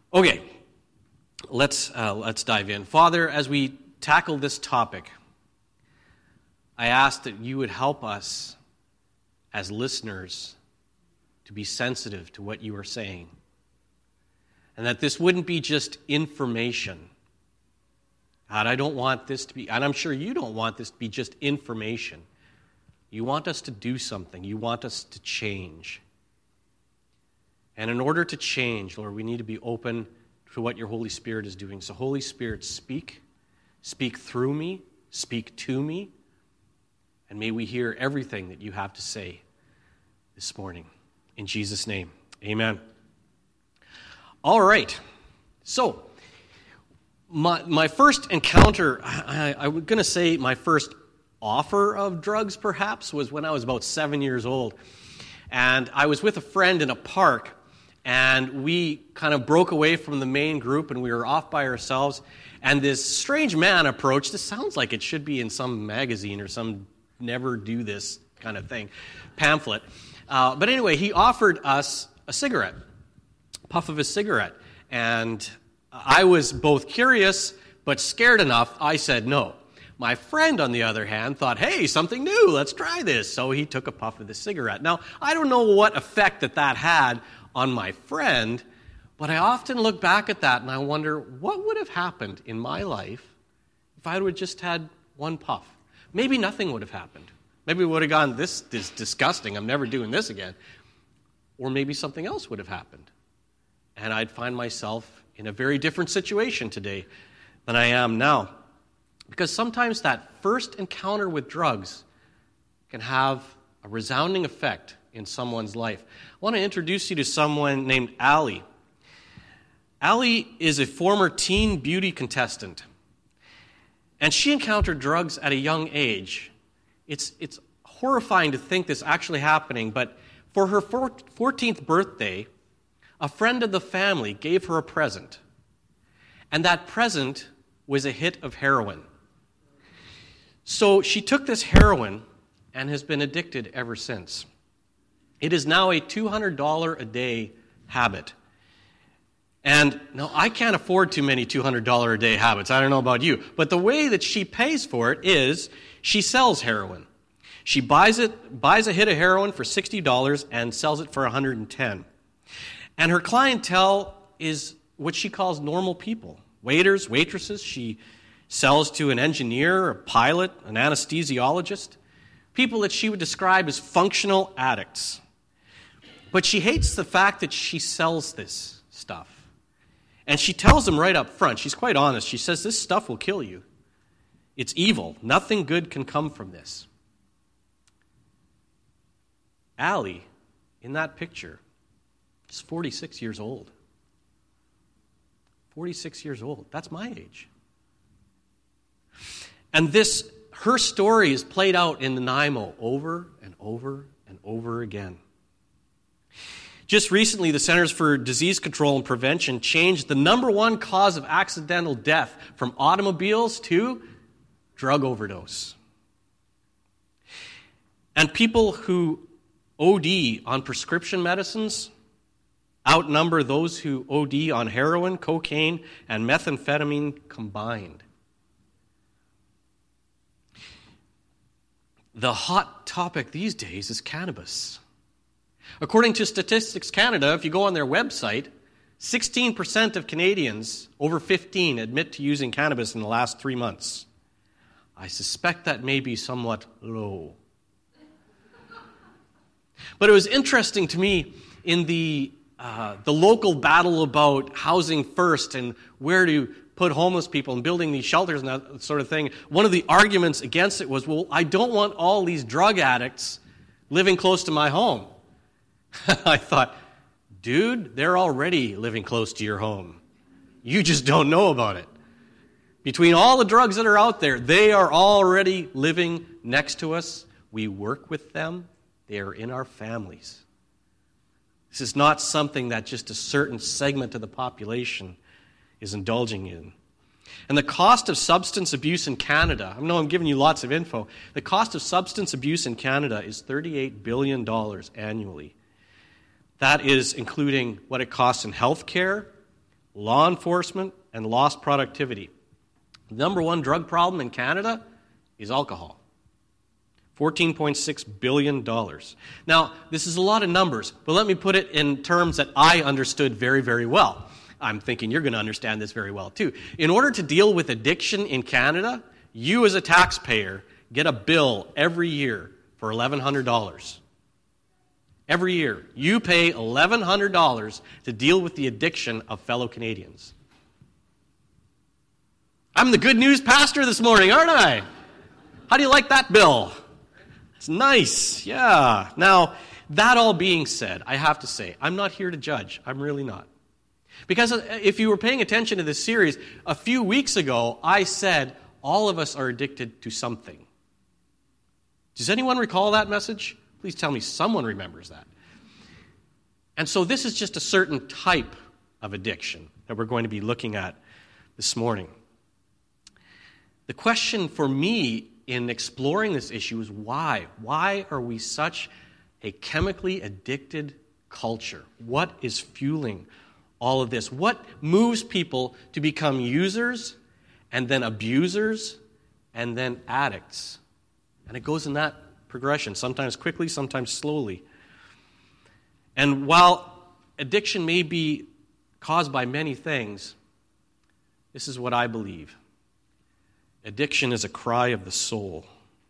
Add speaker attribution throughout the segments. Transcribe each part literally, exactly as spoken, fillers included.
Speaker 1: Okay, let's uh, let's dive in. Father, as we tackle this topic, I ask that you would help us as listeners to be sensitive to what you are saying, and that this wouldn't be just information. God, I don't want this to be, and I'm sure you don't want this to be just information. You want us to do something. You want us to change. And in order to change, Lord, we need to be open to what your Holy Spirit is doing. So Holy Spirit, speak. Speak through me. Speak to me. And may we hear everything that you have to say this morning. In Jesus' name, amen. All right. So, my my first encounter, I, I was going to say my first offer of drugs, perhaps, was when I was about seven years old. And I was with a friend in a park, and we kind of broke away from the main group, and we were off by ourselves. And this strange man approached. This sounds like it should be in some magazine or some never do this kind of thing, pamphlet. Uh, but anyway, he offered us a cigarette, a puff of a cigarette. And I was both curious but scared enough, I said no. My friend, on the other hand, thought, hey, something new, let's try this. So he took a puff of the cigarette. Now, I don't know what effect that that had on my friend, but I often look back at that and I wonder, what would have happened in my life if I would have just had one puff? Maybe nothing would have happened. Maybe we would have gone, this is disgusting, I'm never doing this again. Or maybe something else would have happened. And I'd find myself in a very different situation today than I am now. Because sometimes that first encounter with drugs can have a resounding effect in someone's life. I want to introduce you to someone named Allie. Allie is a former teen beauty contestant. And she encountered drugs at a young age. It's, it's horrifying to think this actually happening, but for her fourteenth birthday, a friend of the family gave her a present. And that present was a hit of heroin. So she took this heroin and has been addicted ever since. It is now a two hundred dollars a day habit. And now I can't afford too many two hundred dollars a day habits. I don't know about you. But the way that she pays for it is she sells heroin. She buys it, buys a hit of heroin for sixty dollars and sells it for one hundred ten dollars. And her clientele is what she calls normal people. Waiters, waitresses. She sells to an engineer, a pilot, an anesthesiologist. People that she would describe as functional addicts. But she hates the fact that she sells this stuff. And she tells them right up front, she's quite honest, she says, this stuff will kill you. It's evil. Nothing good can come from this. Allie, in that picture, is forty-six years old. forty-six years old. That's my age. And this, her story is played out in Nanaimo over and over and over again. Just recently, the Centers for Disease Control and Prevention changed the number one cause of accidental death from automobiles to drug overdose. And people who O D on prescription medicines outnumber those who O D on heroin, cocaine, and methamphetamine combined. The hot topic these days is cannabis. According to Statistics Canada, if you go on their website, sixteen percent of Canadians over fifteen admit to using cannabis in the last three months. I suspect that may be somewhat low. But it was interesting to me in the uh, the local battle about housing first and where to put homeless people and building these shelters and that sort of thing. One of the arguments against it was, well, I don't want all these drug addicts living close to my home. I thought, dude, they're already living close to your home. You just don't know about it. Between all the drugs that are out there, they are already living next to us. We work with them. They are in our families. This is not something that just a certain segment of the population is indulging in. And the cost of substance abuse in Canada, I know I'm giving you lots of info, the cost of substance abuse in Canada is thirty-eight billion dollars annually. That is including what it costs in health care, law enforcement, and lost productivity. The number one drug problem in Canada is alcohol. fourteen point six billion dollars. Now, this is a lot of numbers, but let me put it in terms that I understood very, very well. I'm thinking you're going to understand this very well, too. In order to deal with addiction in Canada, you as a taxpayer get a bill every year for eleven hundred dollars. Every year, you pay eleven hundred dollars to deal with the addiction of fellow Canadians. I'm the good news pastor this morning, aren't I? How do you like that bill? It's nice, yeah. Now, that all being said, I have to say, I'm not here to judge. I'm really not. Because if you were paying attention to this series, a few weeks ago, I said all of us are addicted to something. Does anyone recall that message? Please tell me someone remembers that. And so this is just a certain type of addiction that we're going to be looking at this morning. The question for me in exploring this issue is why? Why are we such a chemically addicted culture? What is fueling all of this? What moves people to become users and then abusers and then addicts? And it goes in that progression, sometimes quickly, sometimes slowly. And while addiction may be caused by many things, this is what I believe. Addiction is a cry of the soul.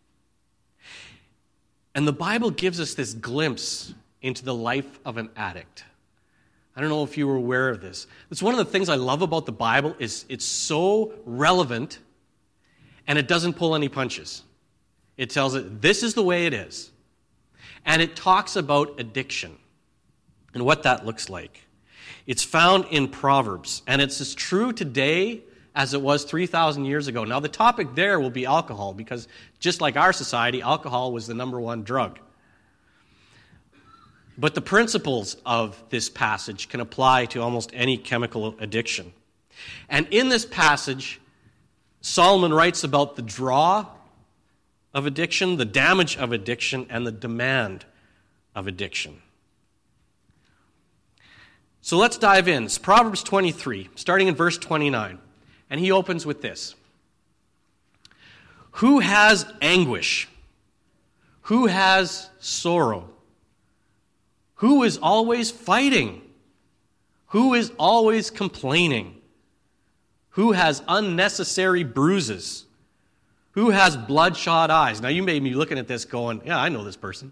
Speaker 1: And the Bible gives us this glimpse into the life of an addict. I don't know if you were aware of this. It's one of the things I love about the Bible is it's so relevant and it doesn't pull any punches. It tells it, this is the way it is. And it talks about addiction and what that looks like. It's found in Proverbs, and it's as true today as it was three thousand years ago. Now, the topic there will be alcohol, because just like our society, alcohol was the number one drug. But the principles of this passage can apply to almost any chemical addiction. And in this passage, Solomon writes about the draw of addiction, the damage of addiction, and the demand of addiction. So let's dive in. It's Proverbs twenty-three, starting in verse twenty-nine. And he opens with this. Who has anguish? Who has sorrow? Who is always fighting? Who is always complaining? Who has unnecessary bruises? Who has bloodshot eyes? Now, you may be looking at this going, yeah, I know this person.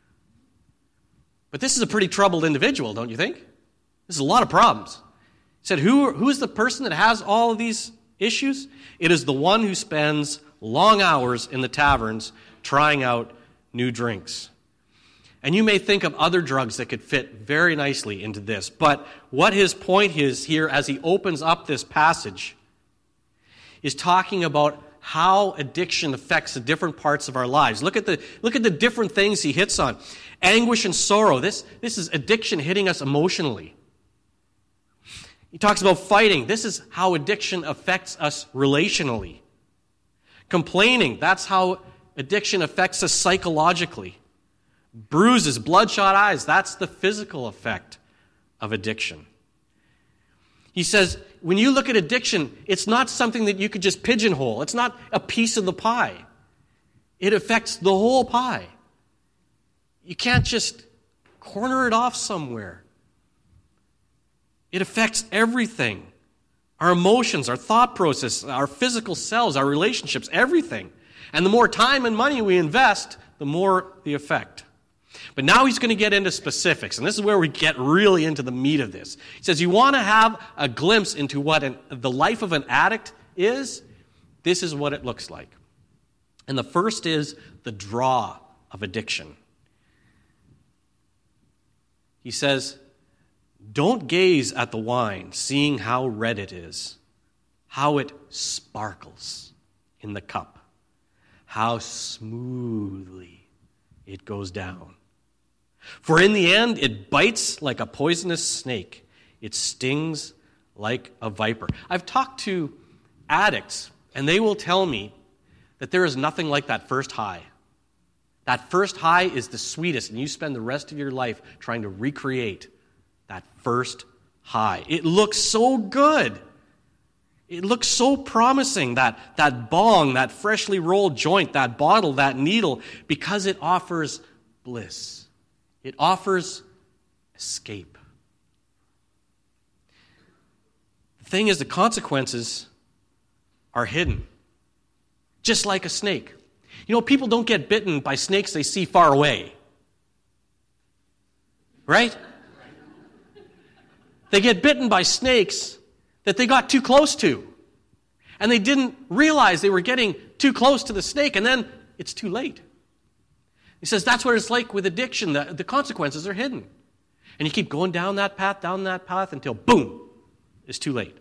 Speaker 1: But this is a pretty troubled individual, don't you think? This is a lot of problems. He said, Who, who is the person that has all of these issues? It is the one who spends long hours in the taverns trying out new drinks. And you may think of other drugs that could fit very nicely into this. But what his point is here as he opens up this passage is talking about how addiction affects the different parts of our lives. Look at the, look at the different things he hits on. Anguish and sorrow. This, this is addiction hitting us emotionally. He talks about fighting. This is how addiction affects us relationally. Complaining. That's how addiction affects us psychologically. Bruises, bloodshot eyes. That's the physical effect of addiction. He says, when you look at addiction, it's not something that you could just pigeonhole. It's not a piece of the pie. It affects the whole pie. You can't just corner it off somewhere. It affects everything. Our emotions, our thought process, our physical selves, our relationships, everything. And the more time and money we invest, the more the effect. But now he's going to get into specifics, and this is where we get really into the meat of this. He says, you want to have a glimpse into what an, the life of an addict is? This is what it looks like. And the first is the draw of addiction. He says, don't gaze at the wine, seeing how red it is, how it sparkles in the cup, how smoothly it goes down. For in the end, it bites like a poisonous snake. It stings like a viper. I've talked to addicts, and they will tell me that there is nothing like that first high. That first high is the sweetest, and you spend the rest of your life trying to recreate that first high. It looks so good. It looks so promising, that, that bong, that freshly rolled joint, that bottle, that needle, because it offers bliss. It offers escape. The thing is, the consequences are hidden, just like a snake. You know, people don't get bitten by snakes they see far away. Right? They get bitten by snakes that they got too close to. And they didn't realize they were getting too close to the snake, and then it's too late. He says that's what it's like with addiction. The, the consequences are hidden. And you keep going down that path, down that path, until boom, it's too late.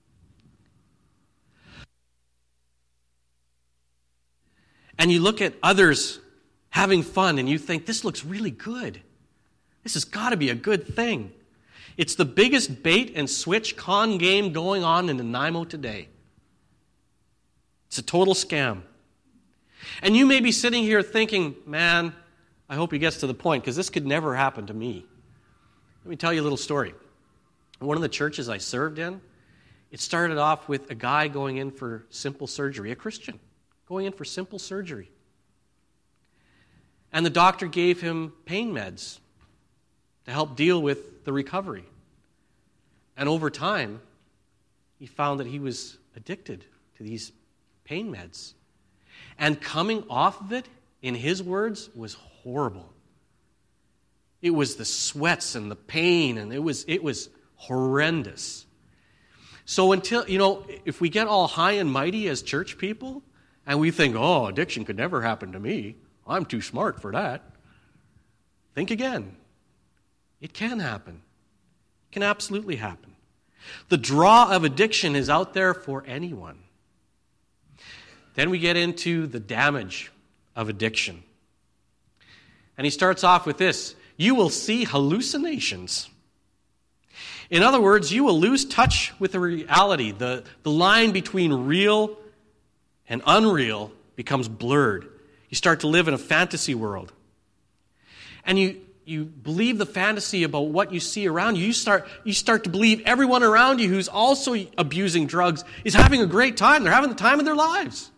Speaker 1: And you look at others having fun, and you think, this looks really good. This has got to be a good thing. It's the biggest bait and switch con game going on in Nanaimo today. It's a total scam. And you may be sitting here thinking, man, I hope he gets to the point, because this could never happen to me. Let me tell you a little story. One of the churches I served in, it started off with a guy going in for simple surgery, a Christian, going in for simple surgery. And the doctor gave him pain meds to help deal with the recovery. And over time, he found that he was addicted to these pain meds. And coming off of it, in his words, was horrible. It was the sweats and the pain, and it was it was horrendous. So until, you know, if we get all high and mighty as church people, and we think, oh, addiction could never happen to me, I'm too smart for that. Think again. It can happen. It can absolutely happen. The draw of addiction is out there for anyone. Then we get into the damage of addiction. And he starts off with this: you will see hallucinations. In other words, you will lose touch with the reality. The, the line between real and unreal becomes blurred. You start to live in a fantasy world. And you you believe the fantasy about what you see around you. You start, you start to believe everyone around you who's also abusing drugs is having a great time. They're having the time of their lives.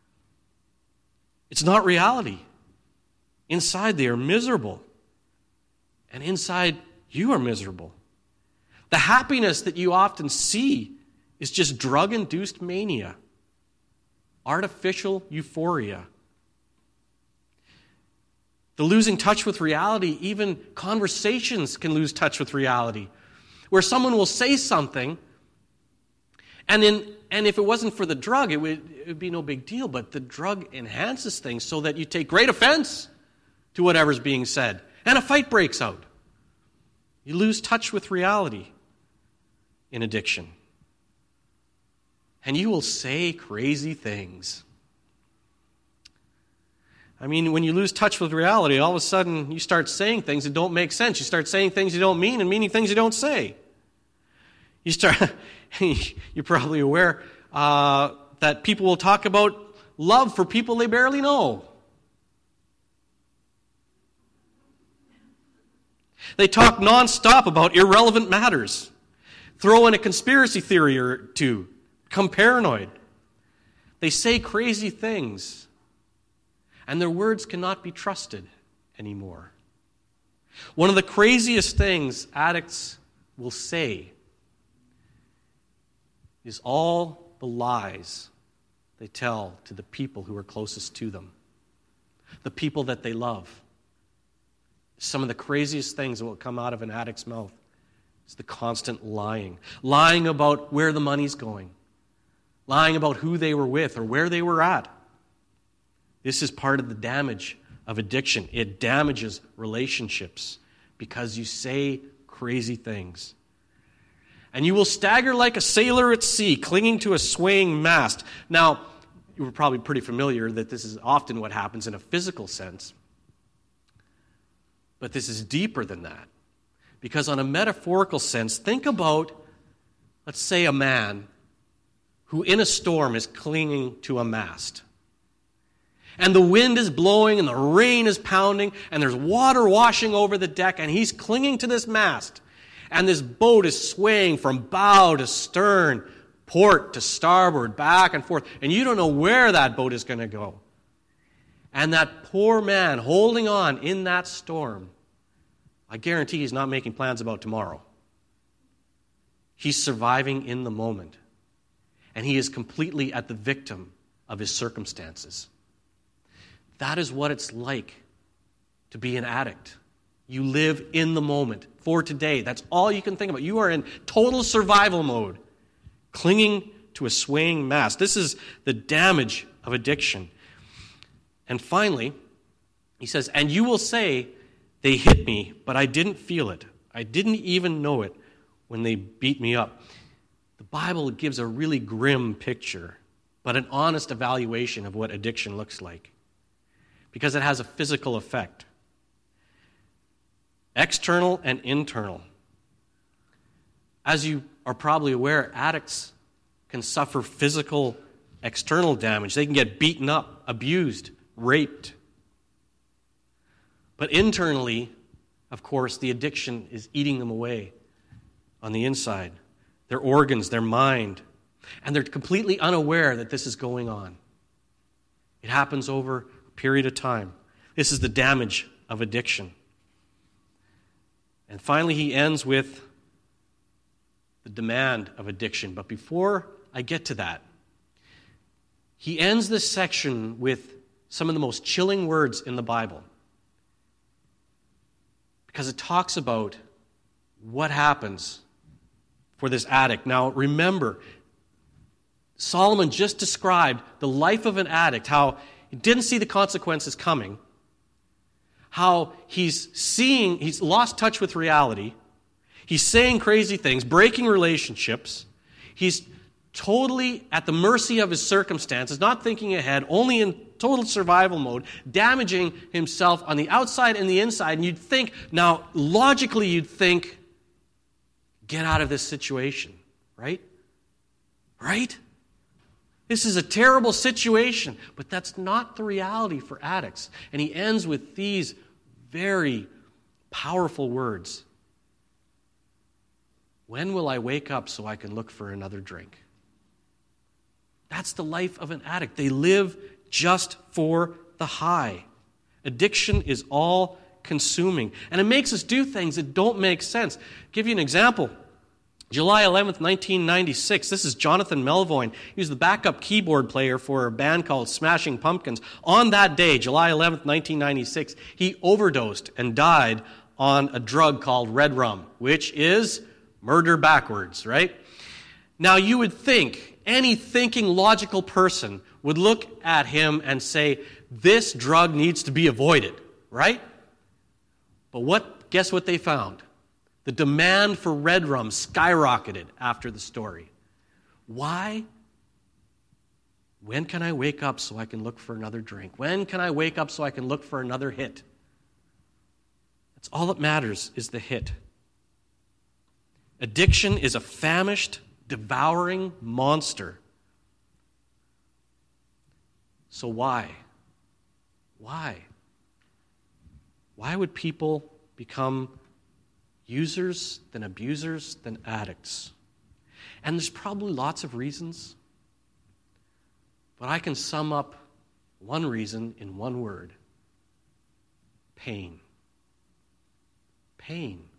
Speaker 1: It's not reality. Inside they are miserable. And inside you are miserable. The happiness that you often see is just drug-induced mania. Artificial euphoria. The losing touch with reality, even conversations can lose touch with reality. Where someone will say something, and in, and if it wasn't for the drug, it would, it would be no big deal, but the drug enhances things so that you take great offense to whatever's being said, and a fight breaks out. You lose touch with reality in addiction. And you will say crazy things. I mean, when you lose touch with reality, all of a sudden you start saying things that don't make sense. You start saying things you don't mean and meaning things you don't say. You start, you're probably aware uh, that people will talk about love for people they barely know. They talk nonstop about irrelevant matters. Throw in a conspiracy theory or two. Become paranoid. They say crazy things. And their words cannot be trusted anymore. One of the craziest things addicts will say is all the lies they tell to the people who are closest to them, the people that they love. Some of the craziest things that will come out of an addict's mouth is the constant lying. Lying about where the money's going. Lying about who they were with or where they were at. This is part of the damage of addiction. It damages relationships because you say crazy things. And you will stagger like a sailor at sea, clinging to a swaying mast. Now, you were probably pretty familiar that this is often what happens in a physical sense. But this is deeper than that. Because on a metaphorical sense, think about, let's say, a man who in a storm is clinging to a mast. And the wind is blowing and the rain is pounding and there's water washing over the deck and he's clinging to this mast. And this boat is swaying from bow to stern, port to starboard, back and forth. And you don't know where that boat is going to go. And that poor man holding on in that storm, I guarantee he's not making plans about tomorrow. He's surviving in the moment. And he is completely at the victim of his circumstances. That is what it's like to be an addict. You live in the moment for today. That's all you can think about. You are in total survival mode, clinging to a swaying mast. This is the damage of addiction. And finally, he says, and you will say, they hit me, but I didn't feel it. I didn't even know it when they beat me up. The Bible gives a really grim picture, but an honest evaluation of what addiction looks like, because it has a physical effect. External and internal. As you are probably aware, addicts can suffer physical, external damage. They can get beaten up, abused, raped. But internally, of course, the addiction is eating them away on the inside. Their organs, their mind. And they're completely unaware that this is going on. It happens over a period of time. This is the damage of addiction. And finally, he ends with the demand of addiction. But before I get to that, he ends this section with some of the most chilling words in the Bible. Because it talks about what happens for this addict. Now, remember, Solomon just described the life of an addict, how he didn't see the consequences coming, how he's seeing, he's lost touch with reality, he's saying crazy things, breaking relationships, he's totally at the mercy of his circumstances, not thinking ahead, only in total survival mode, damaging himself on the outside and the inside. And you'd think, now logically you'd think, get out of this situation, right? Right? This is a terrible situation, but that's not the reality for addicts. And he ends with these very powerful words. When will I wake up so I can look for another drink? That's the life of an addict. They live just for the high. Addiction is all consuming. And it makes us do things that don't make sense. I'll give you an example. July eleventh, nineteen ninety-six. This is Jonathan Melvoin. He was the backup keyboard player for a band called Smashing Pumpkins. On that day, July eleventh, nineteen ninety-six, he overdosed and died on a drug called red rum, which is murder backwards, right? Now, you would think any thinking, logical person would look at him and say, this drug needs to be avoided, right? But what? Guess what they found? The demand for red rum skyrocketed after the story. Why? When can I wake up so I can look for another drink? When can I wake up so I can look for another hit? That's all that matters, is the hit. Addiction is a famished, devouring monster. So why? Why? Why would people become users, then abusers, then addicts? And there's probably lots of reasons, but I can sum up one reason in one word: pain. Pain.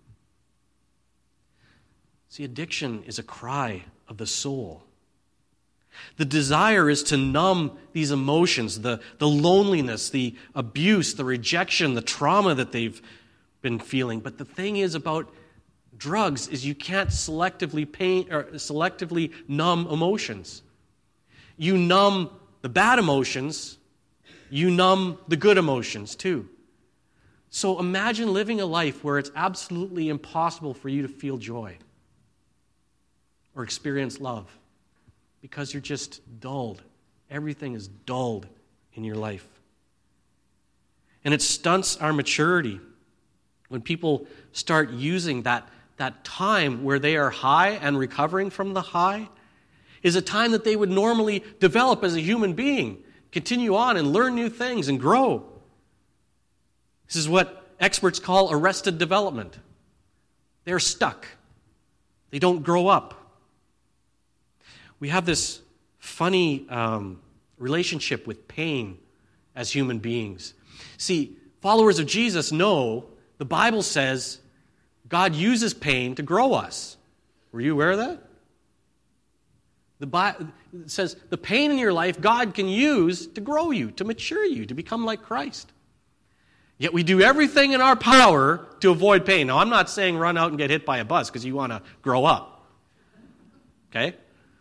Speaker 1: See, addiction is a cry of the soul. The desire is to numb these emotions, the, the loneliness, the abuse, the rejection, the trauma that they've been feeling. But the thing is about drugs is you can't selectively pain or selectively numb emotions. You numb the bad emotions, you numb the good emotions too. So imagine living a life where it's absolutely impossible for you to feel joy or experience love because you're just dulled. Everything is dulled in your life. And it stunts our maturity when people start using that, that time where they are high and recovering from the high is a time that they would normally develop as a human being, continue on and learn new things and grow. This is what experts call arrested development. They're stuck They don't grow up. We have this funny um, relationship with pain as human beings. See, followers of Jesus know the Bible says God uses pain to grow us. Were you aware of that? The Bible says the pain in your life God can use to grow you, to mature you, to become like Christ. Yet we do everything in our power to avoid pain. Now, I'm not saying run out and get hit by a bus because you want to grow up. Okay?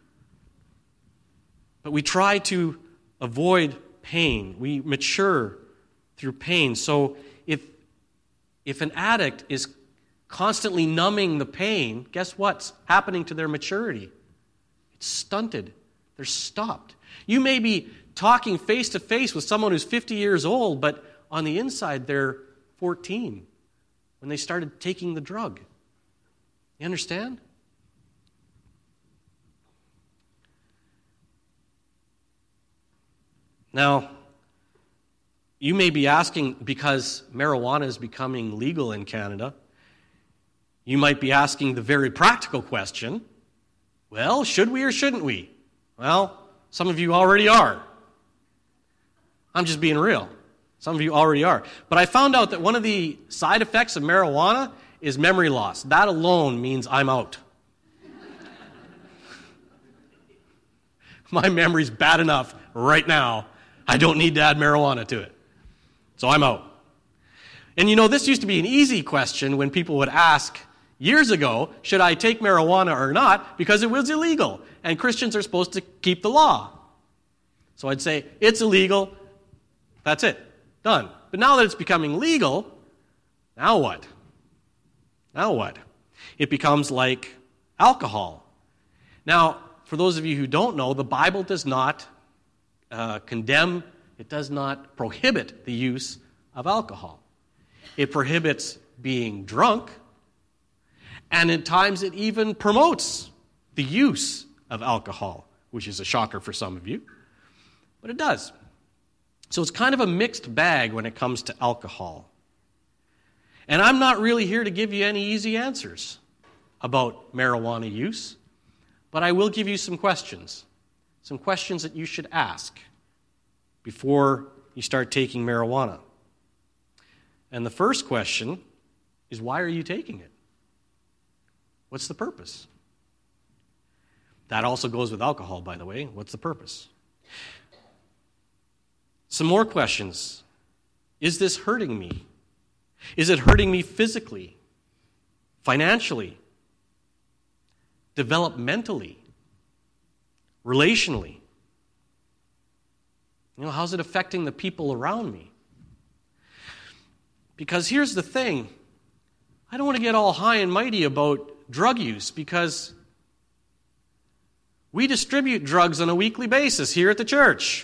Speaker 1: But we try to avoid pain. We mature through pain. So if, if an addict is constantly numbing the pain, guess what's happening to their maturity? It's stunted. They're stopped. You may be talking face to face with someone who's fifty years old, but on the inside they're fourteen when they started taking the drug. You understand? Now, you may be asking, because marijuana is becoming legal in Canada, you might be asking the very practical question, well, should we or shouldn't we? Well, some of you already are. I'm just being real. Some of you already are. But I found out that one of the side effects of marijuana is memory loss. That alone means I'm out. My memory's bad enough right now. I don't need to add marijuana to it. So I'm out. And you know, this used to be an easy question when people would ask years ago, should I take marijuana or not? Because it was illegal. And Christians are supposed to keep the law. So I'd say, it's illegal. That's it. Done. But now that it's becoming legal, now what? Now what? It becomes like alcohol. Now, for those of you who don't know, the Bible does not uh, condemn, it does not prohibit the use of alcohol. It prohibits being drunk, and at times it even promotes the use of alcohol, which is a shocker for some of you, but it does. So it's kind of a mixed bag when it comes to alcohol. And I'm not really here to give you any easy answers about marijuana use, but I will give you some questions, some questions that you should ask before you start taking marijuana. And the first question is, why are you taking it? What's the purpose? That also goes with alcohol, by the way. What's the purpose? Some more questions. Is this hurting me? Is it hurting me physically, financially, developmentally, relationally? You know, how's it affecting the people around me? Because here's the thing. I don't want to get all high and mighty about drug use because we distribute drugs on a weekly basis here at the church.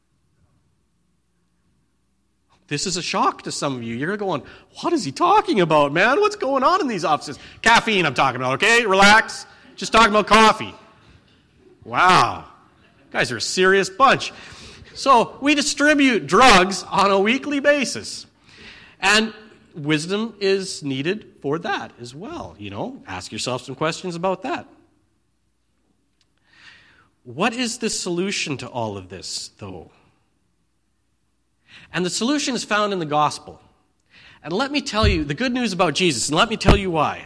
Speaker 1: This is a shock to some of you. You're going, what is he talking about, man? What's going on in these offices? Caffeine I'm talking about, okay? Relax. Just talking about coffee. Wow. You guys are a serious bunch. So we distribute drugs on a weekly basis. And wisdom is needed for that as well. You know, ask yourself some questions about that. What is the solution to all of this, though? And the solution is found in the gospel. And let me tell you the good news about Jesus, and let me tell you why.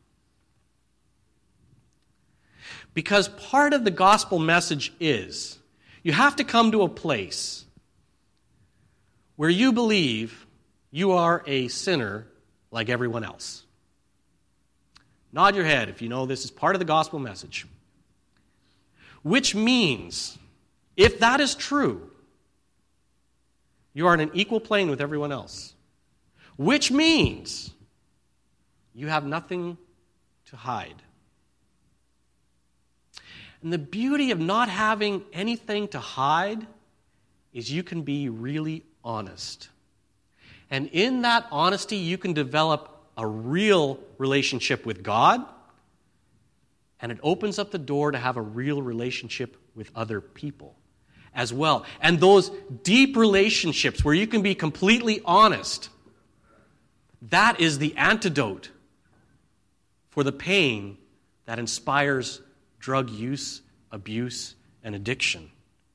Speaker 1: Because part of the gospel message is you have to come to a place where you believe you are a sinner like everyone else. Nod your head if you know this is part of the gospel message. Which means, if that is true, you are on an equal plane with everyone else. Which means you have nothing to hide. And the beauty of not having anything to hide is you can be really honest. And in that honesty, you can develop a real relationship with God, and it opens up the door to have a real relationship with other people as well. And those deep relationships where you can be completely honest, that is the antidote for the pain that inspires drug use, abuse, and addiction.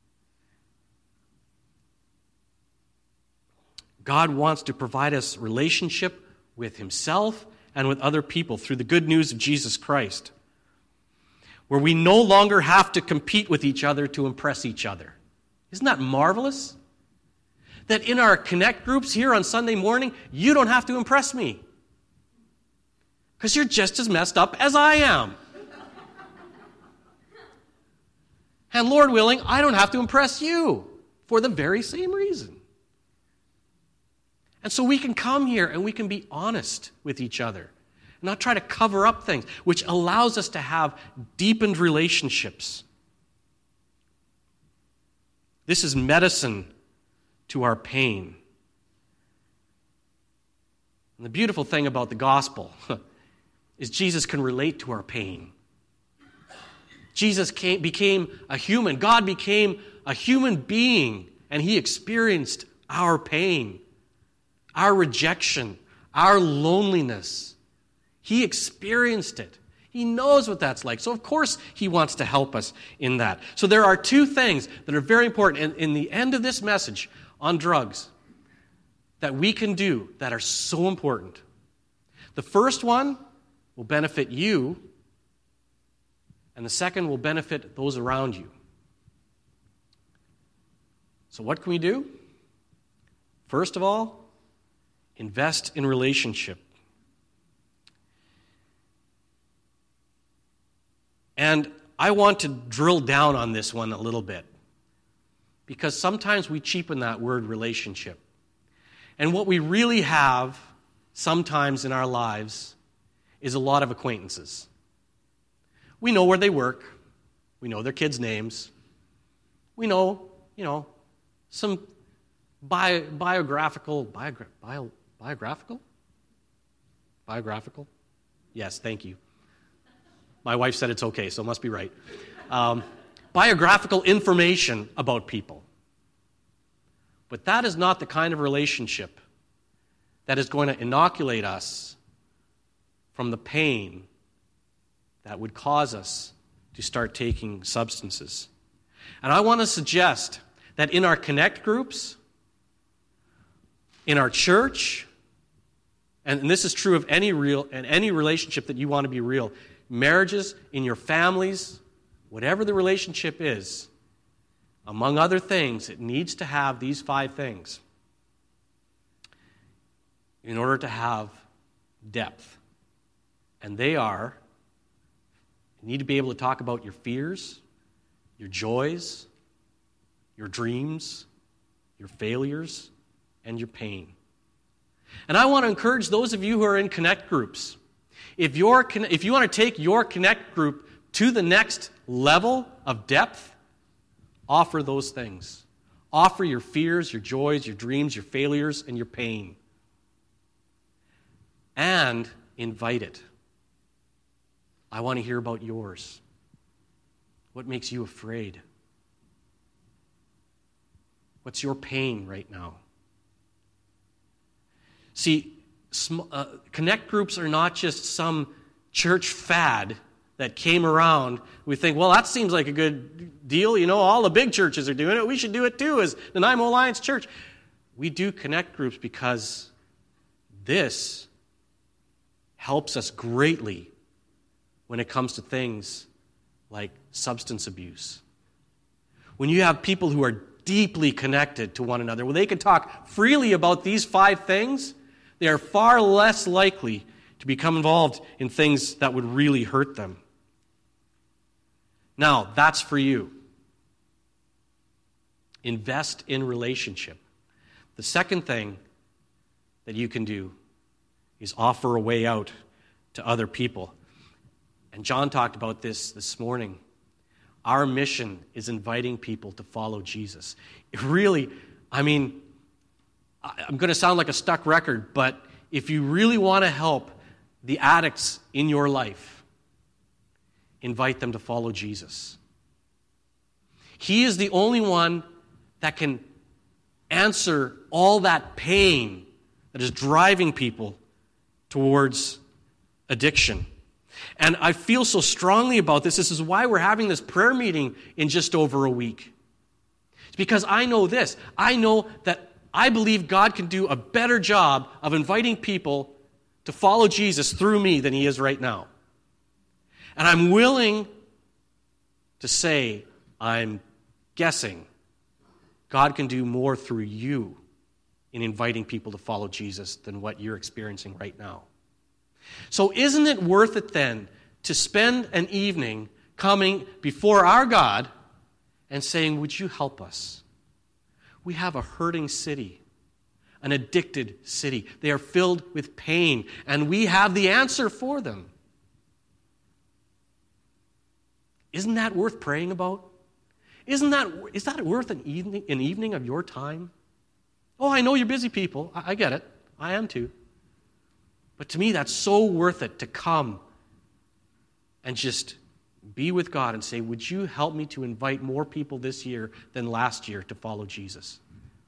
Speaker 1: God wants to provide us relationship with himself and with other people through the good news of Jesus Christ, where we no longer have to compete with each other to impress each other. Isn't that marvelous? That in our Connect groups here on Sunday morning, you don't have to impress me. Because you're just as messed up as I am. And Lord willing, I don't have to impress you for the very same reason. And so we can come here and we can be honest with each other, not try to cover up things, which allows us to have deepened relationships. This is medicine to our pain. And the beautiful thing about the gospel is Jesus can relate to our pain. Jesus came, became a human. God became a human being, and he experienced our pain, our rejection, our loneliness. He experienced it. He knows what that's like. So of course he wants to help us in that. So there are two things that are very important in, in the end of this message on drugs that we can do that are so important. The first one will benefit you, and the second will benefit those around you. So what can we do? First of all, invest in relationship. And I want to drill down on this one a little bit, because sometimes we cheapen that word relationship. And what we really have sometimes in our lives is a lot of acquaintances. We know where they work. We know their kids' names. We know, you know, some bio, biographical, biogra, bio, biographical? Biographical? Yes, thank you. My wife said it's okay, so it must be right. Um, biographical information about people. But that is not the kind of relationship that is going to inoculate us from the pain that would cause us to start taking substances. And I want to suggest that in our Connect groups, in our church, and this is true of any real and any relationship that you want to be real, marriages, in your families, whatever the relationship is, among other things, it needs to have these five things in order to have depth. And they are, you need to be able to talk about your fears, your joys, your dreams, your failures, and your pain. And I want to encourage those of you who are in Connect groups, if you're, if you want to take your Connect group to the next level of depth, offer those things. Offer your fears, your joys, your dreams, your failures, and your pain. And invite it. I want to hear about yours. What makes you afraid? What's your pain right now? See, sm- uh, Connect groups are not just some church fad that came around. We think, well, that seems like a good deal. You know, all the big churches are doing it. We should do it too as the Nanaimo Alliance Church. We do Connect groups because this helps us greatly when it comes to things like substance abuse. When you have people who are deeply connected to one another, when they can talk freely about these five things, they are far less likely to become involved in things that would really hurt them. Now, that's for you. Invest in relationship. The second thing that you can do is offer a way out to other people. And John talked about this this morning. Our mission is inviting people to follow Jesus. It really, I mean, I'm going to sound like a stuck record, but if you really want to help the addicts in your life, invite them to follow Jesus. He is the only one that can answer all that pain that is driving people towards addiction. And I feel so strongly about this. This is why we're having this prayer meeting in just over a week. It's because I know this. I know that I believe God can do a better job of inviting people to follow Jesus through me than he is right now. And I'm willing to say, I'm guessing God can do more through you in inviting people to follow Jesus than what you're experiencing right now. So isn't it worth it then to spend an evening coming before our God and saying, would you help us? We have a hurting city, an addicted city. They are filled with pain, and we have the answer for them. Isn't that worth praying about? Isn't that, is that worth an evening, an evening of your time? Oh, I know you're busy people. I, I get it. I am too. But to me, that's so worth it to come and just be with God and say, would you help me to invite more people this year than last year to follow Jesus?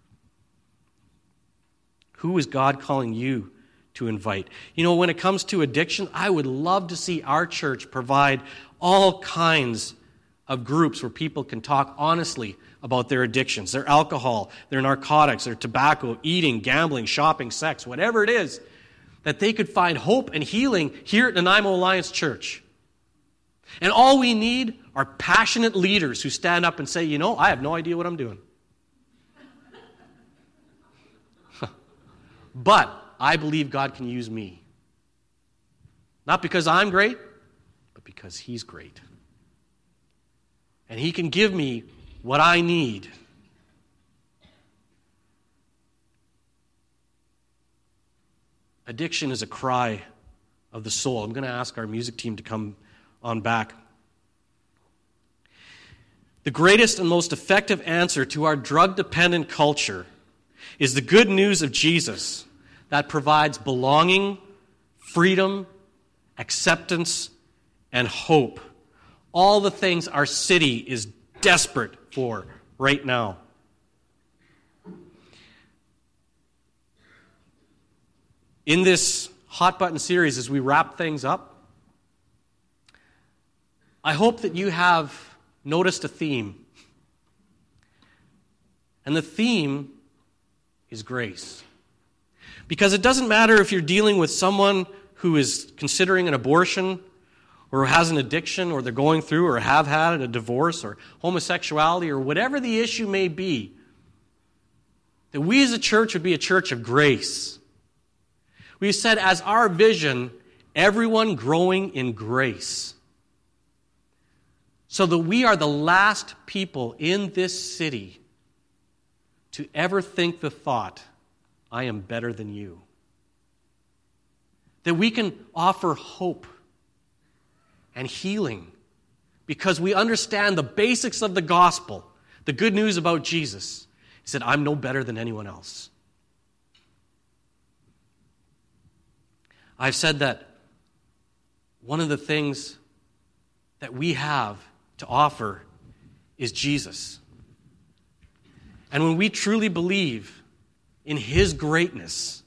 Speaker 1: Who is God calling you to invite? You know, when it comes to addiction, I would love to see our church provide all kinds of groups where people can talk honestly about their addictions, their alcohol, their narcotics, their tobacco, eating, gambling, shopping, sex, whatever it is, that they could find hope and healing here at Nanaimo Alliance Church. And all we need are passionate leaders who stand up and say, you know, I have no idea what I'm doing. But I believe God can use me. Not because I'm great, but because he's great. And he can give me what I need. Addiction is a cry of the soul. I'm going to ask our music team to come on back. The greatest and most effective answer to our drug-dependent culture is the good news of Jesus that provides belonging, freedom, acceptance, and hope. All the things our city is desperate for right now. In this Hot Button series, as we wrap things up, I hope that you have noticed a theme. And the theme is grace. Because it doesn't matter if you're dealing with someone who is considering an abortion, or who has an addiction, or they're going through, or have had a divorce, or homosexuality, or whatever the issue may be, that we as a church would be a church of grace. We said as our vision, everyone growing in grace. So that we are the last people in this city to ever think the thought, I am better than you. That we can offer hope and healing because we understand the basics of the gospel, the good news about Jesus. He said, I'm no better than anyone else. I've said that one of the things that we have to offer is Jesus. And when we truly believe in his greatness,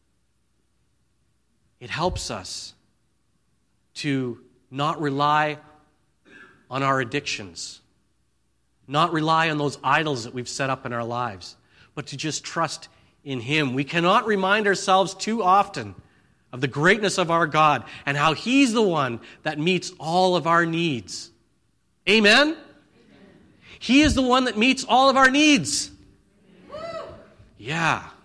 Speaker 1: it helps us to not rely on our addictions, not rely on those idols that we've set up in our lives, but to just trust in him. We cannot remind ourselves too often of the greatness of our God and how he's the one that meets all of our needs. Amen? Amen. He is the one that meets all of our needs. Yeah.